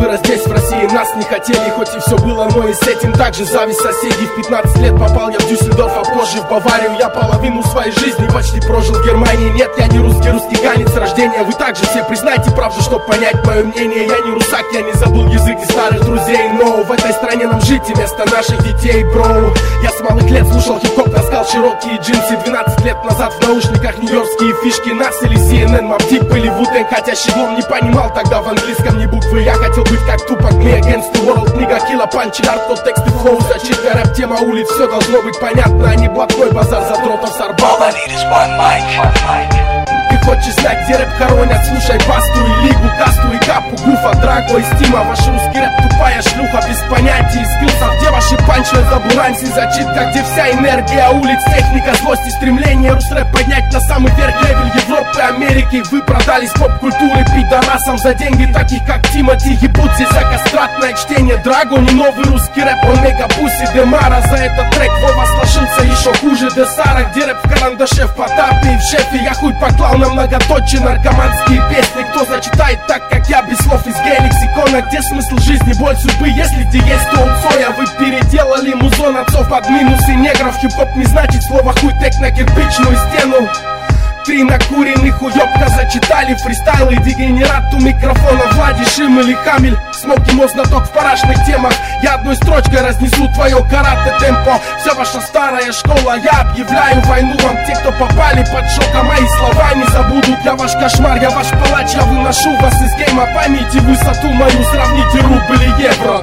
вырос здесь, в России. Нас не хотели, хоть и все было, но и с этим также зависть соседей. В 15 лет попал я в Дюссельдорф, а позже в Баварию. Я половину своей жизни почти прожил в Германии. Нет, я не русский ганец с рождения. Вы также все признайте правду, чтоб понять мое мнение. Я не русак, я не забыл язык и старых друзей. Но в этой стране нам жить и вместо наших детей, бро. Я с малых лет слушал хип-хоп, таскал широкие джинсы. 12 лет назад в наушниках нью-йоркские фишки. Нас или CNN, Мавдип или Вутен. Хотя щеглом не понимал тогда в английском ни буквы. Я хотел быть как Тупак, Me Against the World. Книга Килла, Панчи, арт, тексты, флоу, зачитка, рэп, тема улиц. Все должно быть понятно, а не блатной базар задротов с Арбата. Ты хочешь знать, где рэп хоронят? Слушай Басту и Лигу, Касту и Капу, Гуфа, Драго и Стима. Ваш русский рэп тупая шлюха без понятий и скиллсов. Где ваши панчи, забуланси, зачитка? Где вся энергия улиц, техника, злость и стремление рус-рэп поднять на самый верх левель Европы, Америки? Вы продались поп-культуры пидорасам за деньги таких как Тимати. Ебут здесь за кастратное чтение. Драго не новый русский рэп, он мега пуси Демара. За этот трек Вова сложился еще хуже Десара. Где рэп в карандаше, в Потапе и в Шефе? Я хуй поклал на многоточие наркоманские песни. Кто зачитает так, как я, без слов из гей-лексикона? Где смысл жизни, боль судьбы, если где есть то у Цоя? Вы переделали музон отцов под минусы негров. Хип-хоп не значит слово хуй тек на кирпичную стену. 3 накуренных уёбка зачитали фристайлы. Дегенерат у микрофона Влади, Шим или Хамиль. Смоки мозг знаток в парашных темах. Я одной строчкой разнесу твое карате-темпо. Вся ваша старая школа, я объявляю войну вам. Те, кто попали под шок, а мои слова не забудут. Я ваш кошмар, я ваш палач, я выношу вас из гейма. Поймите высоту мою, сравните рубль и евро.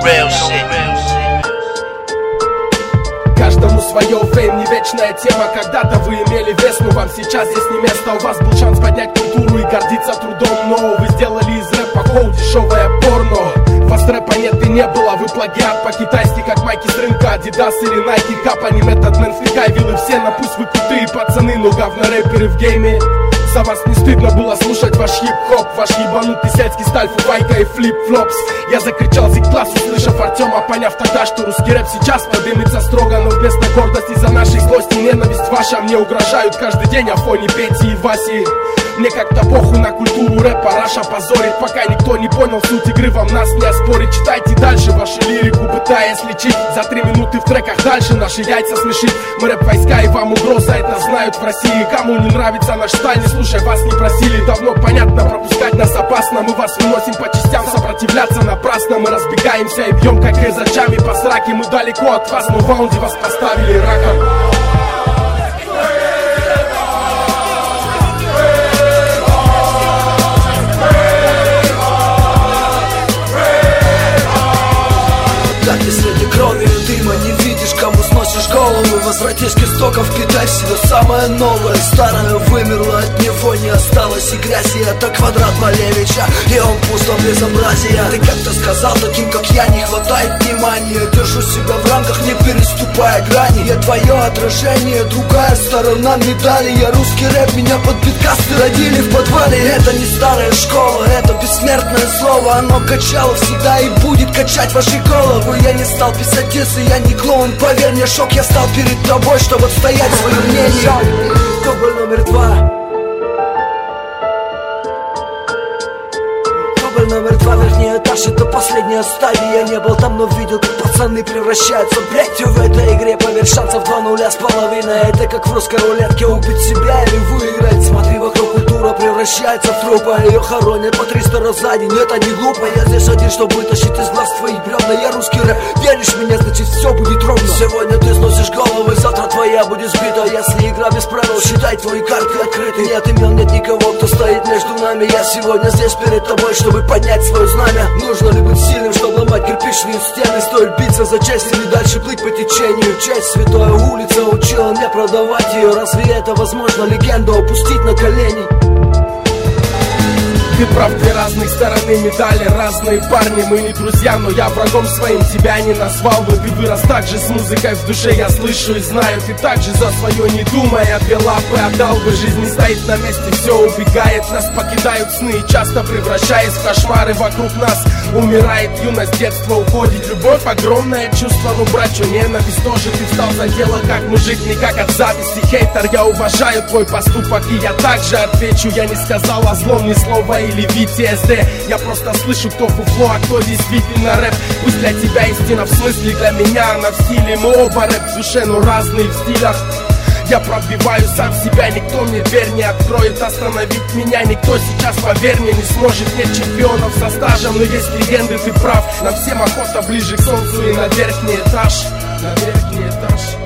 Каждому свое, фейм не вечная тема. Когда-то вы имели вес, но вам сейчас здесь не место. У вас был шанс поднять культуру и гордиться трудом, но вы сделали из рэпа хоу дешевое порно. Вас рэпа нет и не было, вы плагиат по-китайски, как майки с рынка Adidas или Nike. Капани, Method Man, Фрикай, вилы все, на пусть вы крутые пацаны, но говно-рэперы в гейме. За вас не стыдно было слушать ваш хип-хоп, ваш ебанутый сельский сталь, фуфайка и флип-флопс. Я закричал Z-класс, услышав Артема, поняв тогда, что русский рэп сейчас подымется строго. Но вместо гордости за нашей злости ненависть ваша мне угрожают каждый день о фоне Пети и Васи. Мне как-то похуй на культуру рэпа, Раша позорит, пока никто не понял суть игры, вам нас не оспорить. Читайте дальше вашу лирику, пытаясь лечить за 3 минуты в треках дальше наши яйца смешить. Мы рэп-войска и вам угроза, это знают в России. Кому не нравится наш стиль, не слушай, вас не просили. Давно понятно, пропускать нас опасно. Мы вас выносим по частям, сопротивляться напрасно. Мы разбегаемся и бьем как резачами по сраке. Мы далеко от вас, но в раунде вас поставили раком. Так ты среди крови и дыма не видишь, кому сносишь голову. Возвратись к истокам, впитай в себя самое новое. Старое вымерло, от него не осталось и грязи. Это квадрат Малевича, и он пуст от безобразия. Ты как-то сказал, таким как я не хватает внимания. Держу себя в рамках, не переступая грани. Я твое отражение, другая сторона медали. Я русский рэп, меня под биткасты родили в подвале. Это не старая школа, это бессмертное слово. Оно качало всегда и будет качать ваши головы. Я не стал писать дисы, я не клоун, поверь мне, шок. Я стал перед тобой, чтобы отстоять свое мнение. Дубль номер 2. Дубль номер 2, верхний этаж, это последняя стадия. Я не был там, но видел, как пацаны превращаются в бредью в этой игре. Поверь, шансов 2,5. Это как в русской рулетке, убить себя или выиграть. Смотри, вокруг культура превращается в труп, а ее хоронят по 300 раз за день. Это не глупо, я здесь один, чтобы вытащить из глаз твои бревна. Я русский рэп, веришь в меня, значит все будет ровно. Сегодня ты сносишь голову, завтра твоя будет сбита. Если игра без правил, считай твои карты открыты. Нет имен, нет никого, кто стоит между нами. Я сегодня здесь перед тобой, чтобы поднять свое знамя. Нужно ли быть сильным, чтобы ломать кирпичные стены? Стоит биться за честь или дальше плыть по течению? Честь, святая улица учила не продавать ее. Разве это возможно, легенду опустить на колени? Ты прав, две разных стороны медали, разные парни, мы не друзья, но я врагом своим тебя не назвал бы. Ты вырос так же с музыкой в душе, я слышу и знаю. Ты так же за свое не думая, две лапы отдал бы. Жизнь не стоит на месте, все убегает, нас покидают сны, часто превращаясь в кошмары вокруг нас. Умирает юность, детство уходит, любовь, огромное чувство, ну брачу ненависть тоже. Ты встал за дело как мужик, не как от зависти. Хейтер, я уважаю твой поступок, и я также отвечу. Я не сказал о злом ни слова, или VTSD. Я просто слышу, кто фуфло, а кто действительно рэп. Пусть для тебя истина в смысле, для меня она в стиле. Мы оба рэп в душе, но разные в стилях. Я пробиваю сам себя, никто мне дверь не откроет. Остановить меня никто сейчас, поверь мне, не сможет. Нет чемпионов со стажем, но есть легенды, ты прав. Нам всем охота ближе к солнцу и на верхний этаж. На верхний этаж.